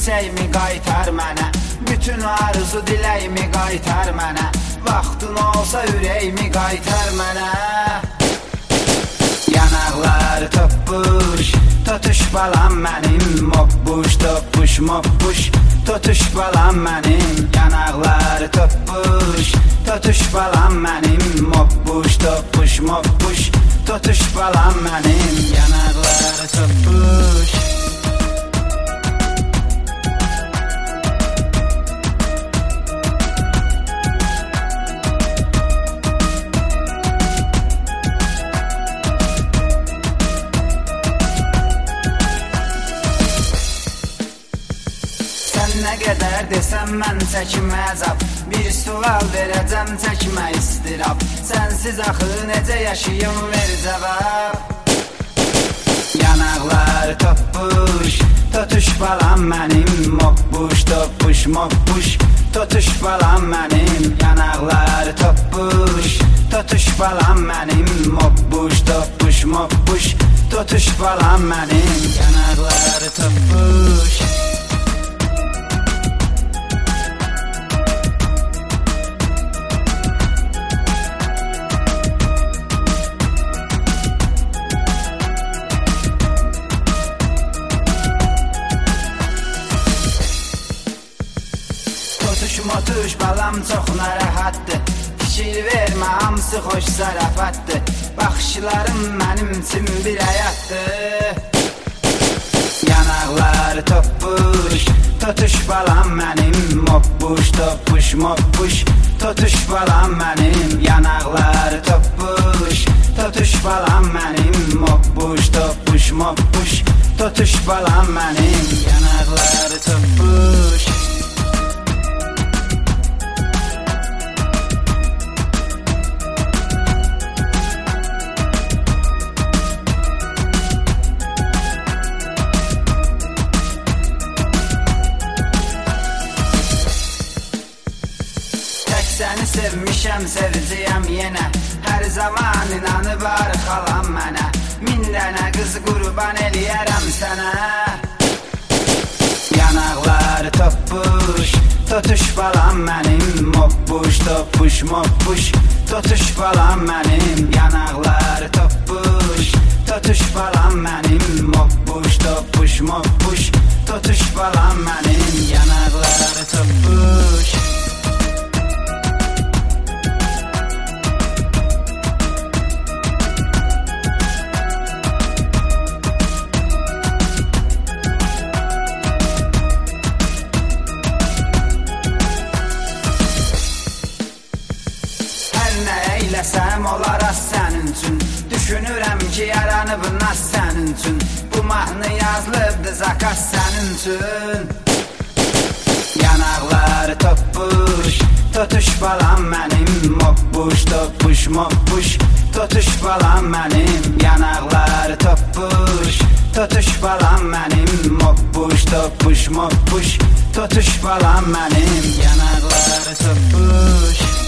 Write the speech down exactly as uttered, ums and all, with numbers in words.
çiçəyimi qaytar mənə, bütün arzu diləyimi qaytar mənə, vaxtın olsa ürəyimi qaytar mənə. Yanaqlar toppuş, totuş balam mənim, moppuş, toppuş, moppuş, totuş balam mənim. Yanaqlar toppuş, totuş balam mənim, moppuş, toppuş, moppuş, totuş balam mənim. Yanaqlar toppuş. Nə qədər desəm mən çəkmə əzab, bir sual verəcəm çəkmə istirab, sənsiz axı necə yaşayım ver cavab. Yanaqlar toppuş, totuş balam mənim, moppuş, toppuş, moppuş, totuş balam mənim. Yanaqlar toppuş, totuş balam mənim, moppuş, toppuş, moppuş, totuş balam mənim. Yanaqlar toppuş. Motuş balam çox narahatdır, fikir vermə hamısı xoş zarafatdır, baxışlarım mənim üçün bir həyatdır. Yanaqlar toppuş, totuş balam mənim, moppuş, toppuş, moppuş, totuş balam mənim. Yanaqlar toppuş, totuş balam mənim, moppuş, toppuş, moppuş, totuş balam mənim. Yanaqlar toppuş. Səni sevmişəm, sevəcəyəm yenə, hər zaman inanıb arxalan mənə, min dənə qız qurban eləyərəm sənə. Yanaqlar toppuş, totuş balam mənim, moppuş, toppuş, moppuş, totuş balam mənim. Yanaqlar toppuş, totuş balam mənim, moppuş, toppuş, moppuş, totuş balam mənim. Yanaqlar toppuş. Eləsəm olar az sənin üçün, düşünürəm ki yaranıb naz sənin üçün, bu mahnı yazılıbdı zakaz sənin üçün. Yanaqlar toppuş, totuş balam mənim, moppuş, toppuş, moppuş, totuş balam mənim. Yanaqlar toppuş, totuş balam mənim, moppuş, toppuş, moppuş, totuş balam mənim. Yanaqlar toppuş.